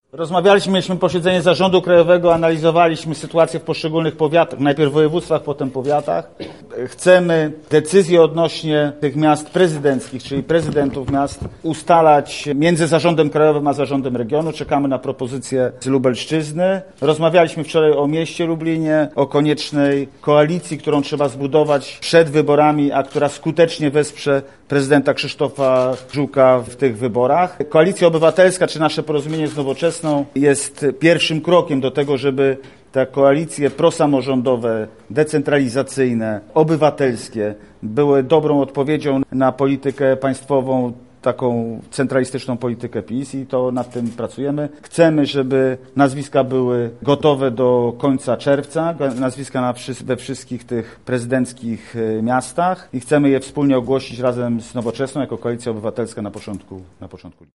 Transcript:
Mieliśmy posiedzenie Zarządu Krajowego, analizowaliśmy sytuację w poszczególnych powiatach, najpierw w województwach, potem powiatach. Chcemy decyzje odnośnie tych miast prezydenckich, czyli prezydentów miast, ustalać między Zarządem Krajowym a Zarządem Regionu. Czekamy na propozycje z Lubelszczyzny. Rozmawialiśmy wczoraj o mieście Lublinie, o koniecznej koalicji, którą trzeba zbudować przed wyborami, a która skutecznie wesprze prezydenta Krzysztofa Żuka w tych wyborach. Koalicja Obywatelska, czy nasze porozumienie z Nowoczesną, jest pierwszym krokiem do tego, żeby te koalicje prosamorządowe, decentralizacyjne, obywatelskie były dobrą odpowiedzią na politykę państwową, taką centralistyczną politykę PiS i to nad tym pracujemy. Chcemy, żeby nazwiska były gotowe do końca czerwca, nazwiska we wszystkich tych prezydenckich miastach i chcemy je wspólnie ogłosić razem z Nowoczesną jako Koalicja Obywatelska na początku.